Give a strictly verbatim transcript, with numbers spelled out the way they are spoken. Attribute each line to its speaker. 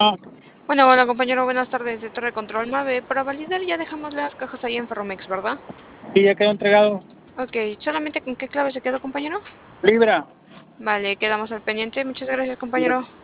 Speaker 1: Bueno, hola compañero, buenas tardes de Torre Control nueve. Para validar ya dejamos las cajas ahí en Ferromex, ¿verdad?
Speaker 2: Sí, ya quedó entregado.
Speaker 1: Ok, ¿solamente con qué clave se quedó, compañero?
Speaker 2: Libra.
Speaker 1: Vale, quedamos al pendiente. Muchas gracias, compañero.